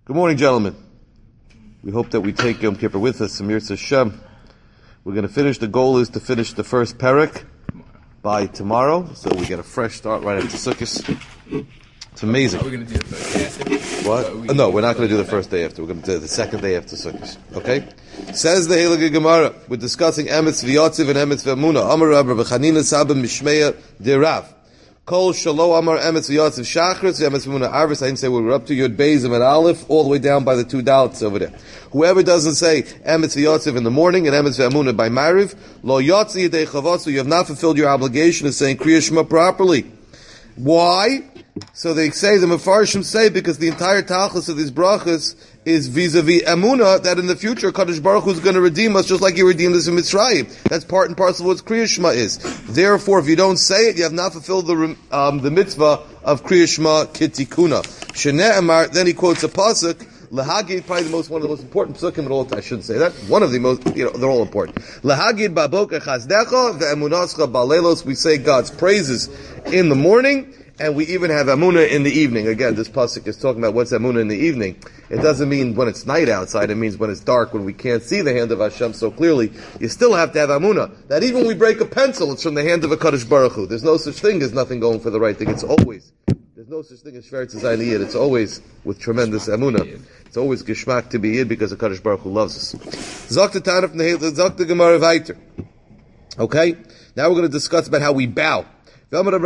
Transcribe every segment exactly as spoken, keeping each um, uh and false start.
Good morning, gentlemen. We hope that we take Yom Kippur with us. Amir Hashem. We're going to finish. The goal is to finish the first parak by tomorrow, so we get a fresh start right after Sukkot. It's amazing. Are we going to do the first day after? What? We no, we're not going to do the first day after. We're going to do the second day after Sukkot. Okay? Says the Heilige Gemara. We're discussing Emetz v'Yotziv and Emetz v'Amuna. Amar Rabbi Chanina Saba Mishmeya Dirav. Kol Shalo Amar Emetz v'Yotziv Shachris Emetz v'Amuna Arvis. I didn't say we were up to Yud Beis and Aleph, all the way down by the two doubts over there. Whoever doesn't say Emetz v'Yotziv in the morning and Emetz v'Amuna by Mariv, Lo Yotzi Yedei Chavotzu, you have not fulfilled your obligation of saying Kriya Shema properly. Why? So they say, the Mefarshim say, because the entire tachlis of these brachas is vis-a-vis Emunah, that in the future, Kadosh Baruch Hu is going to redeem us just like He redeemed us in Mitzrayim. That's part and parcel of what Kriya Shema is. Therefore, if you don't say it, you have not fulfilled the um, the mitzvah of Kriya Shema Kitikuna. Sheneh Amar, then he quotes a pasuk, Lahagid, probably the most, one of the most important psukim at all, I shouldn't say that, one of the most, you know, they're all important. Lahagid baboker chazdecha, ve'emunascha balelos, we say God's praises in the morning, and we even have Amunah in the evening. Again, this pasuk is talking about what's Amunah in the evening. It doesn't mean when it's night outside, it means when it's dark, when we can't see the hand of Hashem so clearly. You still have to have Amunah. That even when we break a pencil, it's from the hand of a Kadosh Baruch Hu. There's no such thing as nothing going for the right thing. It's always, there's no such thing as Shveretz Zayin. It's always with tremendous Amunah. It's always Geshmak to be Yid because the Kadosh Baruch Hu loves us. Zok the Tanaf Nehel, Zok the Gemara Vayter. Okay? Now we're going to discuss about how we bow. One who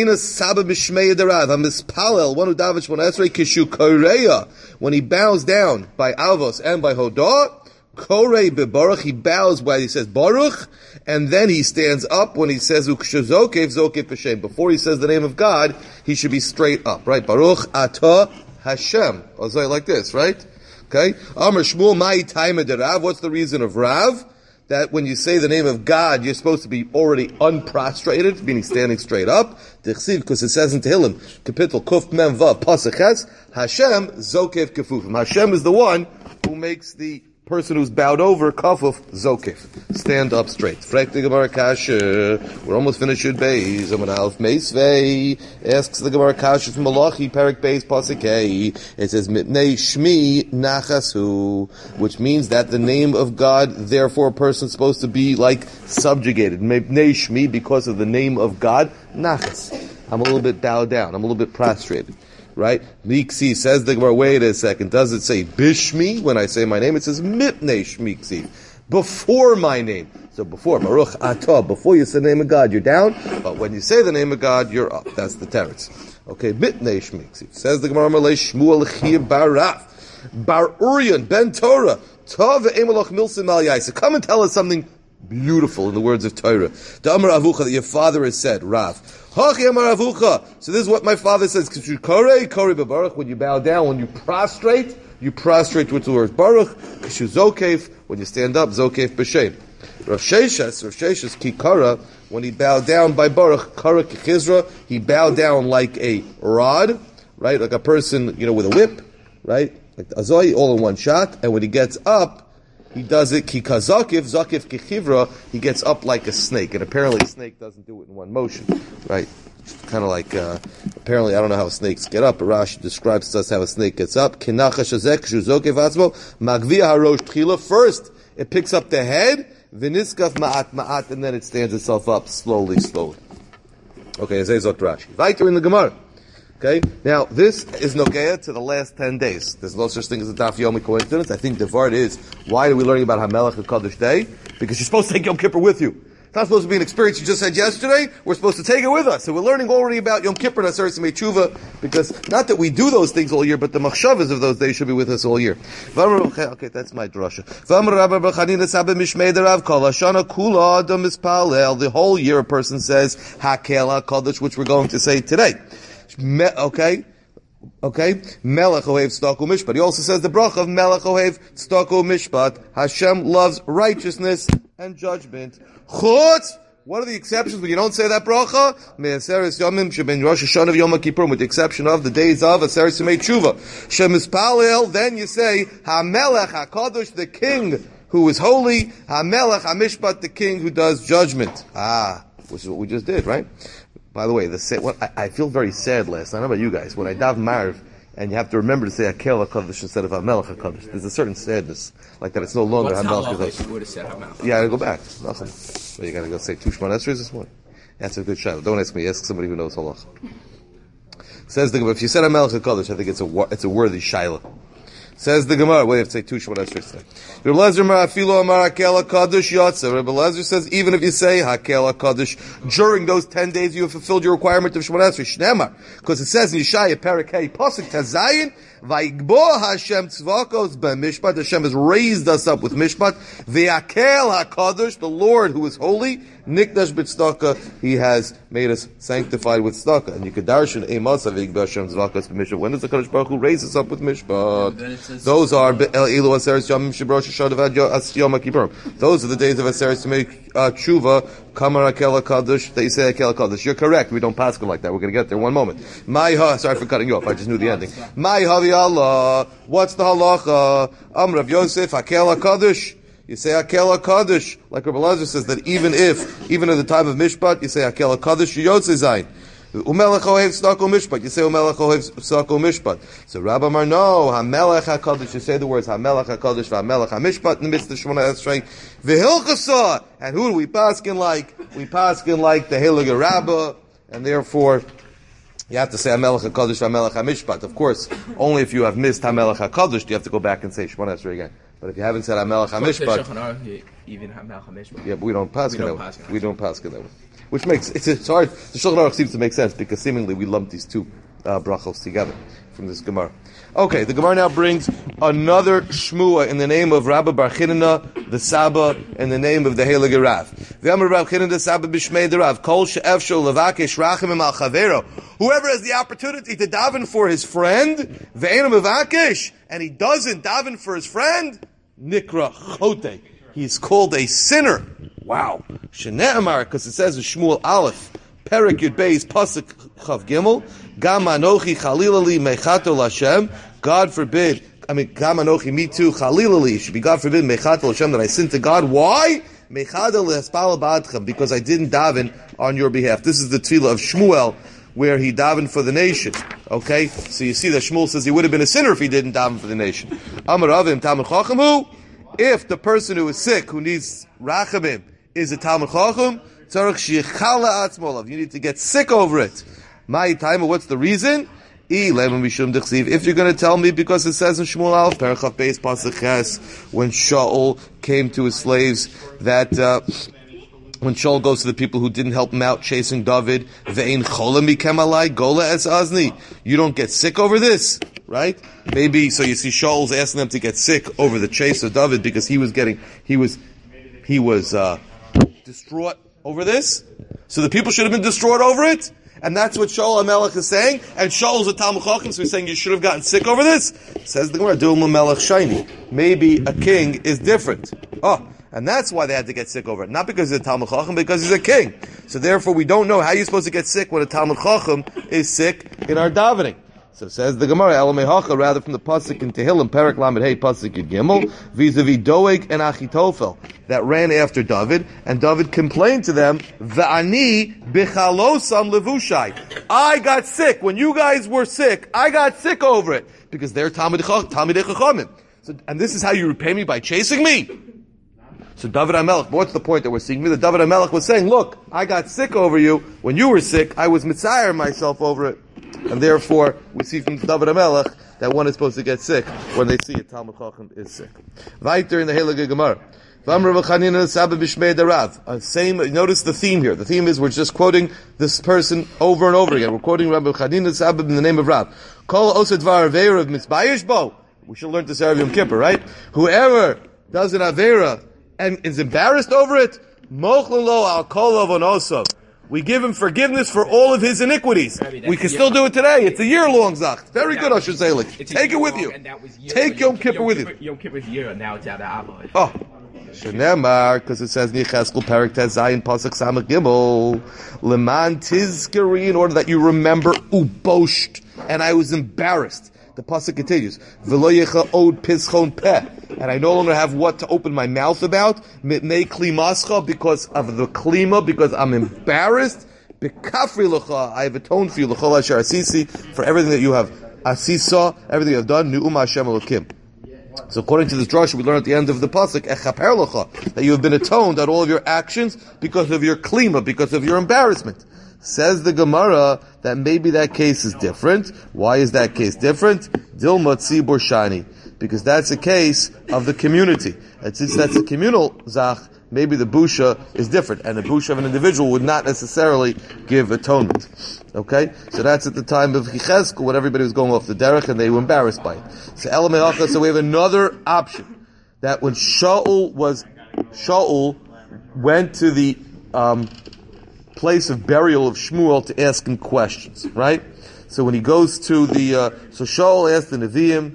davish when he bows down by Avos and by Hodah, Korei beBaruch, he bows while he says Baruch, and then he stands up when he says Ukshazokef Zokef Hashem. Before he says the name of God, he should be straight up, right? Baruch Atah Hashem. I'll say it like this, right? Okay? Amar Shmuel Mai Taima de Rav. What's the reason of Rav? That when you say the name of God, you're supposed to be already unprostrated, meaning standing straight up. Because it says in Tehillim, Kapitel Kuf Mem Vav Pasuk Ches, Hashem Zokef Kefufim. Hashem is the one who makes the person who's bowed over Kafuf Zokef. Stand up straight. Frek the Gemara Kasha. We're almost finished with Beis. Amar Alf Meisvei asks the Gemara Kasha from Malachi Perik Beis Pasuk Hey. It says Mitnei Shmi Nachasu, which means that the name of God, therefore, a person's supposed to be like subjugated. Mitnei Shmi, because of the name of God, Nachas. I'm a little bit bowed down. I'm a little bit prostrated. Right? Miksi says the Gemara, wait a second, does it say Bishmi when I say my name? It says Mipnei Shmiksi, before my name. So before, Baruch Atah, before you say the name of God, you're down, but when you say the name of God, you're up. That's the teretz. Okay, Mipnei Shmiksi. Says the Gemara, Malay Shmuel Chir Baraf, Bar Urian, Ben Torah, Tov Emelach Milsim Al Yaisa. Come and tell us something beautiful in the words of Torah. The Amar Avucha, that your father has said, Rav. Hachi Amar Avucha. So this is what my father says. Korei, Korei Baruch. When you bow down, when you prostrate, you prostrate with the word Baruch. Kishu Zokef. When you stand up, Zokef B'Shem. Rav Sheshes, Rav Sheshes Kikara. When he bowed down by Baruch, Kara Kichizra, he bowed down like a rod, right? Like a person, you know, with a whip, right? Like the Azoi, all in one shot. And when he gets up, he does it, ki kazakif, zakif kichivra, he gets up like a snake. And apparently a snake doesn't do it in one motion, right? Kind of like, uh, apparently I don't know how snakes get up, but Rashi describes to us how a snake gets up. Kinacha shazek, shuzokif atzmo, magvia harosh tchila. First, it picks up the head, viniskaf ma'at ma'at, and then it stands itself up slowly, slowly. Okay, Zay Zot Rashi. Weiter in the Gemara. Okay, now this is Nogeya to the last ten days. There's no such thing as a Daf Yomi coincidence. I think the Vart is, why are we learning about HaMelech and Kaddish Day? Because you're supposed to take Yom Kippur with you. It's not supposed to be an experience you just had yesterday. We're supposed to take it with us. So we're learning already about Yom Kippur and Aseret Yemei Tshuva, because not that we do those things all year, but the machshavas of those days should be with us all year. Okay, that's my drasha. The whole year a person says Hakel HaKadosh, which we're going to say today. Okay? Okay? Melech Ohev Tzedakah Mishpat. He also says the bracha of Melech Ohev Tzedakah Mishpat. Hashem loves righteousness and judgment. Chutz! What are the exceptions when you don't say that bracha? Me'aseres Yomim sheben Rosh Hashanah Yom Kippur, with the exception of the days of Aseret Yemei Tshuva. Shemispalel, then you say HaMelech HaKadosh, the king who is holy. HaMelech HaMishpat, the king who does judgment. Ah, which is what we just did, right? By the way, the what, I, I feel very sad last night. I don't know about you guys. When I daven Marv and you have to remember to say Hakel HaKadosh instead of HaMelech HaKadosh. There's a certain sadness, like that it's no longer HaMelech HaKadosh. would have said HaMelech. Yeah, I go back. Nothing. But you gotta go say Tushman Esrei this morning. That's a good shot. Don't ask me, ask somebody who knows halach. Says the Gemara, if you said HaMelech HaKadosh, I think it's a, it's a worthy shaila. Says the Gemara, wait, you have to say Tushman Esrei today. Rebbe Lezer Mar Afilo Amar Hakel HaKadosh Yotze. Rebbe Lezer says, even if you say Hakel HaKadosh, during those ten days you have fulfilled your requirement of Shemon Esrei, Shnemar. Because it says in Yeshaya, Perek Hey, Pasuk Tazayin, Vayigbo Hashem Tzvakos B'mishpat, Hashem has raised us up with Mishpat, V'yakel HaKadosh, the Lord who is holy, Nikdash B'tzedakah, He has made us sanctified with tzedakah. And you could darshan Eimasa V'yigbo Hashem Tzvakos B'mishpat. When does the Kadosh Baruch Hu raise us up with Mishpat? Those are El Elu Aseres Yomim Shibrosh Shadavad Yom Kippurim. Those are the days of Aseres to make uh, tshuva. Kamar Hakel HaKadosh, that you say Hakel HaKadosh. You're correct. We don't pass it like that. We're going to get there one moment. My ha, sorry for cutting you off. I just knew the ending. My havi Allah. What's the halacha? Amr Rav Yosef Hakel HaKadosh. You say Hakel HaKadosh, like Rebbe Lezer says that even if, even at the time of Mishpat, you say Hakel HaKadosh Yotze Zayin. Umelech Ohev Tzedakah Mishpat. You say Umelech Ohev Tzedakah Mishpat. So Rabbi Amar, no, HaMelech HaKadosh. You say the words HaMelech HaKadosh VaHaMelech HaMishpat in the midst of Shemona Esrei. V'Hilchasa. And who do we paskin like? We paskin like the Heilige Rabbah, and therefore you have to say HaMelech HaKadosh VaHaMelech HaMishpat. Of course, only if you have missed HaMelech HaKadosh do you have to go back and say Shemona Esrei again. But if you haven't said HaMelech HaMishpat, even HaMelech HaMishpat. Yeah, but we don't paskin that way. We don't paskin that way. Which makes, it's, it's hard, the Shulchan Aruch seems to make sense, because seemingly we lump these two uh, brachos together from this Gemara. Okay, the Gemara now brings another Shmua in the name of Rabbi Bar Chinna, the Saba, in the name of the Heilige Rav. V'amar Rav Chinna the Saba b'shmei the Rav, kol she'efsho levakesh rachamim al chavero. Whoever has the opportunity to daven for his friend, ve'enu mevakesh, and he doesn't daven for his friend, nikra chote. He's called a sinner. Wow. Shene'amar, because it says in Shmuel Aleph, Perek Yud Beis, Pasuk Chav Gimel, Gam Anochi Chalilali Mechato Lashem, God forbid, I mean, Gam Anochi, me too, Chalilali, should be God forbid, Mechato Lashem, that I sin to God. Why? Mechada Lehespal Ba'adchem, because I didn't daven on your behalf. This is the tefillah of Shmuel, where he davened for the nation. Okay? So you see that Shmuel says he would have been a sinner if he didn't daven for the nation. Amar Avim, Talmud Chacham hu? If the person who is sick, who needs rachamim, is a Talmud Chacham, tzarich sheyichala atzmolav. You need to get sick over it. My time, what's the reason? If you're going to tell me, because it says in Shmuel Aleph, Perachaf Beis Pasuk Ches, when Shaul came to his slaves, that uh, when Shaul goes to the people who didn't help him out chasing David, ve'ein chola mikem alai gola es azni. You don't get sick over this, right? Maybe, so you see Shaul's asking them to get sick over the chase of David because he was getting, he was, he was, uh, distraught over this. So the people should have been distraught over it. And that's what Shaul HaMelech is saying. And Shaul's a Talmud Chacham, so he's saying you should have gotten sick over this. Says the Gemara, Dilma Melech Shiny. Maybe a king is different. Oh, and that's why they had to get sick over it. Not because he's a Talmud Chacham, because he's a king. So therefore we don't know how you're supposed to get sick when a Talmud Chacham is sick in our davening. So says the Gemara, Elamei Hacha, rather from the pasuk in Tehillim, Perek Lamed Hey, pasuk Yud Gimel, vis-a-vis Doeg and Achitophel, that ran after David, and David complained to them, V'ani bichalosam levushai. I got sick when you guys were sick. I got sick over it because they're Talmidei Chachamim. So, and this is how you repay me, by chasing me. So David HaMelech, what's the point that we're seeing? That David HaMelech was saying, look, I got sick over you. When you were sick, I was mitzayer myself over it. And therefore, we see from David HaMelech that one is supposed to get sick when they see a Talmud Chacham is sick. Weiter in the Heilige Gemara. Same, notice the theme here. The theme is we're just quoting this person over and over again. We're quoting Rabbi Chanina Sabab in the name of Rav. Kol osed var aveira mitzbayish bo. We should learn this Erev Yom Kippur, right? Whoever does an aveira and is embarrassed over it, mochlin lo al kol avonosov. We give him forgiveness for all of his iniquities. We can still do it today. It's a year-long Zach. Very good, Asher Zelig. Take it with you. Take Yom Kippur with you. Yom Kippur's year, and now it's out of Avos. Oh. Shenemar, because it says, Nicheskel Perek Tezayin Pasuk Samach Gimel, Leman Tizkari, in order that you remember, Ubosht. And I was embarrassed. The pasuk continues, V'lo yecha od pischon peh, and I no longer have what to open my mouth about, mitnei klimascha, because of the klima, because I'm embarrassed. Bekafri lecha, I have atoned for you, l'chol asher asisi, for everything that you have asisa, everything you have done, Nu'um Hashem Elokim. So according to this drasha, we learn at the end of the pasuk, Echaper Lecha, that you have been atoned at all of your actions because of your klima, because of your embarrassment. Says the Gemara that maybe that case is different. Why is that case different? Dilma Tzibur Shani. Because that's a case of the community. And since that's a communal zach, maybe the busha is different. And the busha of an individual would not necessarily give atonement. Okay? So that's at the time of Chizkel, when everybody was going off the derech and they were embarrassed by it. So Elameacha, so we have another option. That when Shaul was, Shaul went to the, um, place of burial of Shmuel to ask him questions, right? So when he goes to the, uh, so Shaul asked the Nevi'im,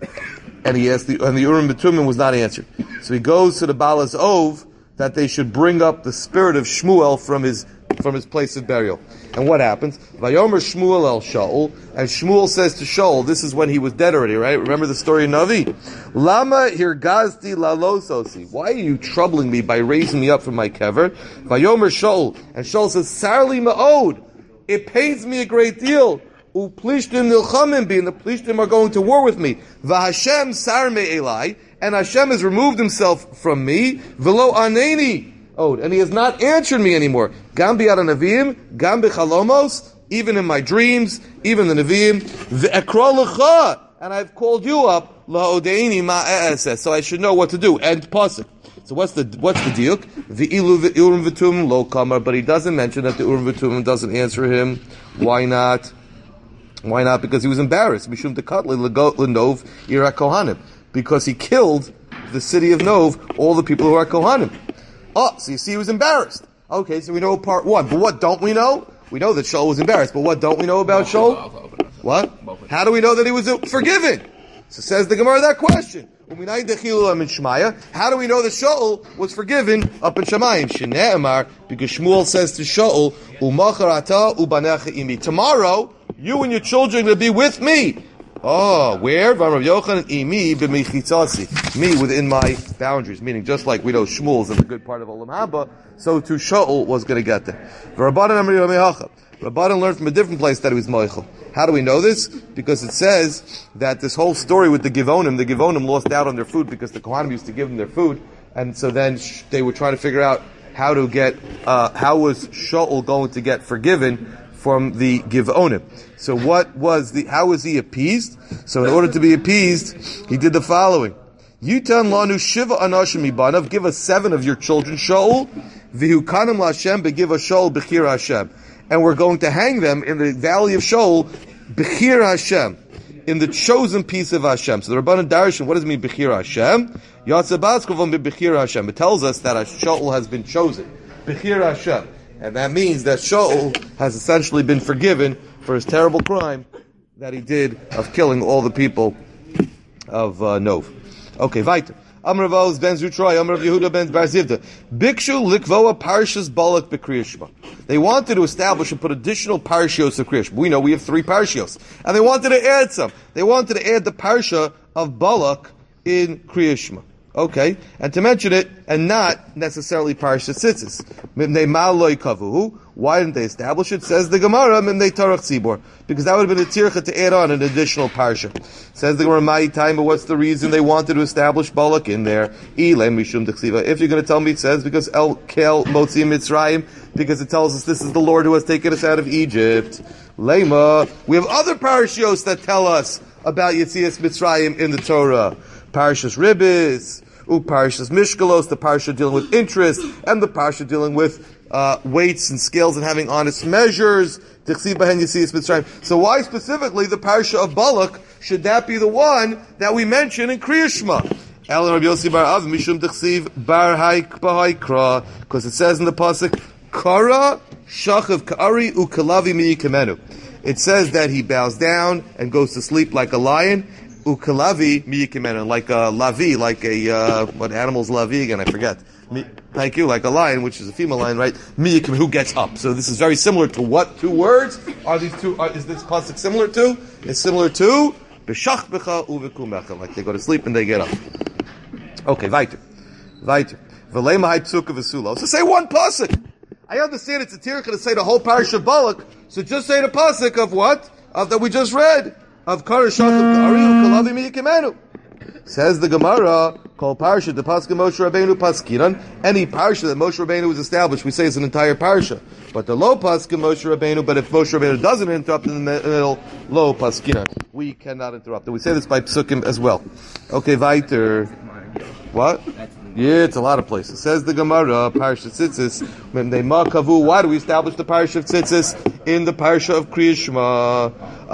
and he asked the, and the Urim B'Tumim was not answered. So he goes to the Balas Ov, that they should bring up the spirit of Shmuel from his, from his place of burial. And what happens? Vayomer Shmuel el Shaul, and Shmuel says to Shaul, this is when he was dead already, right? Remember the story of Navi? Lama hirgazti lalososi. Why are you troubling me by raising me up from my kever? Vayomer Shaul, and Shaul says, Sarli ma'od. It pains me a great deal. Uplishtim nilchamim bi, and the Plishtim are going to war with me. Vahashem sar me'elai, and Hashem has removed himself from me. Velo aneni. Oh, and he has not answered me anymore. Gam bi'ad Nevi'im, gam b'chalomos, even in my dreams, even the Nevi'im. V'ekro lecha, and I've called you up, la'odeini ma'e'eseh, so I should know what to do. End pasuk. So what's the what's the diuk? V'ilu v'urim v'tumim lo kamar, but he doesn't mention that the urim v'tumim doesn't answer him. Why not? Why not? Because he was embarrassed. Mishum dekatli l'nov ira kohanim, because he killed the city of Nov, all the people who are kohanim. Oh, so you see he was embarrassed. Okay, so we know part one. But what don't we know? We know that Shaul was embarrassed, but what don't we know about Shaul? What? How do we know that he was forgiven? So says the Gemara that question. How do we know that Shaul was forgiven up in Shemayim? Shne'emar, because Shmuel says to Shaul, Umachar ata ubanecha imi. Tomorrow, you and your children will be with me. Oh, where? Me within my boundaries. Meaning, just like we know Shmuel's in the good part of Olam Haba, so too Shaul was going to get there. Rabbanan learned from a different place that he was Moichel. How do we know this? Because it says that this whole story with the Givonim, the Givonim lost out on their food because the Kohanim used to give them their food, and so then sh- they were trying to figure out how to get, uh, how was Shaul going to get forgiven from the Givonim. So what was the, how was he appeased? So in order to be appeased, he did the following. Yutan lanu shiva anashim ibanav, give us seven of your children, Shaul, vihukanim laHashem, begiv Shaul bechir Hashem. And we're going to hang them in the valley of Shaul, bechir Hashem, in the chosen piece of Hashem. So the Rabbanan Darshan, what does it mean, bechir Hashem? Yatzabatzkovam bechir Hashem. It tells us that Shaul has been chosen. Bechir Hashem. And that means that Shaul has essentially been forgiven for his terrible crime that he did of killing all the people of uh, Nov. Okay, weiter. Amar Ravos ben Zutroy, Amar Yehuda ben Bar Zivda. Bikshu likvoa parshas balak b'kriyashma. They wanted to establish and put additional parshios of Kriyashma. We know we have three parshios. And they wanted to add some. They wanted to add the parsha of Balak in Kriyashma. Okay, and to mention it, and not necessarily Parsha Tzitzis. Mimnei ma loy kavuhu. Why didn't they establish it? Says the Gemara, Mimnei Tarach Tzibor. Because that would have been a tircha to add on an additional Parsha. Says the Gemara, Mai time, but what's the reason they wanted to establish Balak in there? Ilem mishum d'chsiva. If you're going to tell me, it says, because El Kel Motzi Mitzrayim, because it tells us this is the Lord who has taken us out of Egypt. Lema. We have other Parshios that tell us about Yetzias Mitzrayim in the Torah. Parshas Ribis, U Parshas Mishkalos, the Parsha dealing with interest, and the Parsha dealing with uh, weights and scales and having honest measures. So why specifically the Parsha of Balak should that be the one that we mention in Kriya Shema? Because it says in the pasuk, Kara shachav ka'ari ukalavi miyikemenu. It says that he bows down and goes to sleep like a lion. Ukalavi miyikimena, like a lavi, like a, uh, what animal's lavi again, I forget. Mi, thank you, like a lion, which is a female lion, right? Miyikim, who gets up. So this is very similar to what two words are these two, are, is this pasuk similar to? It's similar to, b'shach b'cha uvekumecha, like they go to sleep and they get up. Okay, weiter. Weiter. V'lema hai psuka v'sulo. So say one pasuk. I understand it's a tircha to say the whole parish of Balak, so just say the pasuk of what? Of that we just read. of Karashachim Ariu Kalavim Yikimenu. Says the Gemara, called Parsha, the Paska Moshe Rabbeinu Paskiran. Any Parsha that Moshe Rabbeinu was established, we say it's an entire Parsha. But the Lo Paska Moshe Rabbeinu, but if Moshe Rabbeinu doesn't interrupt in the middle, Lo Paskiran. We cannot interrupt. And we say this by Psukim as well. Okay, weiter. What? Yeah, it's a lot of places. Says the Gemara, Parsha Tzitzis, why do we establish the Parsha of Tzitzis in the Parsha of Kriya Shema?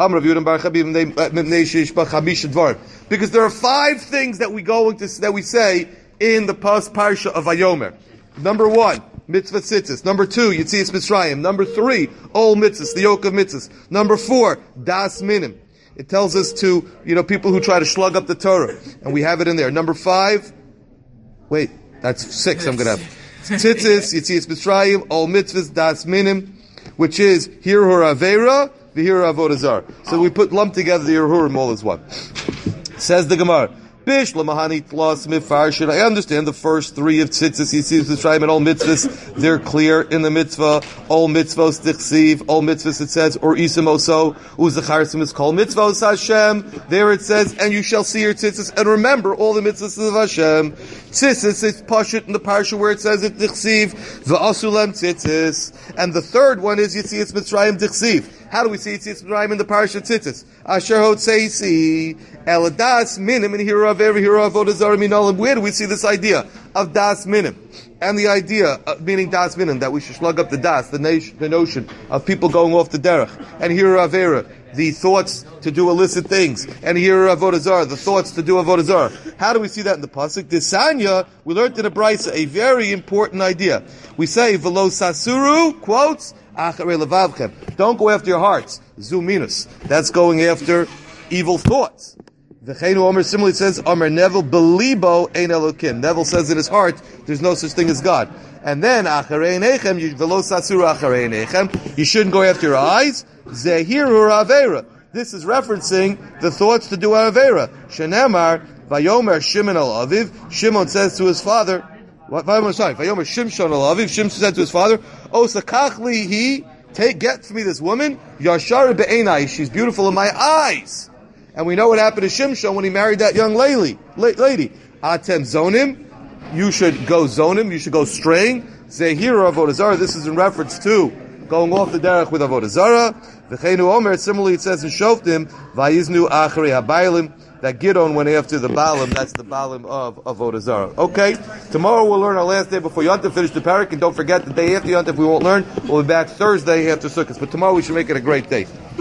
Because there are five things that we go into, that we say in the post Parsha of Vayomer. Number one, mitzvah tzitzis. Number two, Yetzias Mitzrayim. Number three, Ol mitzvahs, the yoke of mitzvahs. Number four, Das Minim. It tells us to, you know, people who try to slug up the Torah. And we have it in there. Number five, wait, that's six I'm going to have. Tzitzis, Yetzias Mitzrayim, Ol mitzvahs, Das Minim, which is Hirhur Avera, V'hir Avodah Zarah. So we put lumped together the Hirhurim all as one. Says the Gemara, Bish Lamahani Tlas Mifarshid. I understand the first three of Tzitzis, Yetzias Mitzrayim, and all mitzvahs, they're clear in the mitzvah. All mitzvahs tichsiv, all mitzvahs it says, or isimoso, uzacharsim is called mitzvahs Hashem. There it says, and you shall see your Tzitzis, and remember all the mitzvahs of Hashem. Tzitzis is pashut in the parsha where it says it tichsiv, v'asulem Tzitzis. And the third one is Yetzias Mitzrayim tichsiv. How do we see Yetzias Mitzrayim in the parsha Tzitzis? Asher hotzeisi, eladas minim, and here of every hero of Avodah Zarah minalim. Where do we see this idea of das minim? And the idea, of, meaning das minim, that we should slug up the das, the, nation, the notion of people going off the derech. And here of Avera, the thoughts to do illicit things. And here of Avodah Zarah, the thoughts to do Avodah Zarah. How do we see that in the pasuk? Desanya, we learned in the Brisa a very important idea. We say, velo sasuru, quotes, acharei levavchem. Don't go after your hearts. Zuminus. That's going after evil thoughts. V'cheinu Omer similarly says, Omer Neville, Belibo ein Elokim. Neville says in his heart, there's no such thing as God. And then, Acharei Nechem, velo sasuru acharei nechem. You shouldn't go after your eyes. Zehiru Avera. This is referencing the thoughts to do Avera. Shenemar, Vayomer Shimon al Aviv. Shimon says to his father, what, Vayomer, sorry, Vayomer Shimshon al Aviv. Shimshon said to his father, Osakachli he, take, get for me this woman, Yashar be'enai, she's beautiful in my eyes. And we know what happened to Shimshon when he married that young lady. lady. Atem zonim, you should go zonim, you should go straying. Zehira Avodah Zarah, this is in reference to going off the derech with Avodah Zarah. V'cheinu Omer, similarly it says in Shoftim, Vayiznu Acharei HaBailim, that Gidon went after the Baalim, that's the Baalim of Avodah Zarah. Okay, tomorrow we'll learn our last day before Yontif, finish the parak, and don't forget the day after Yontif we won't learn. We'll be back Thursday after Sukkot, but tomorrow we should make it a great day.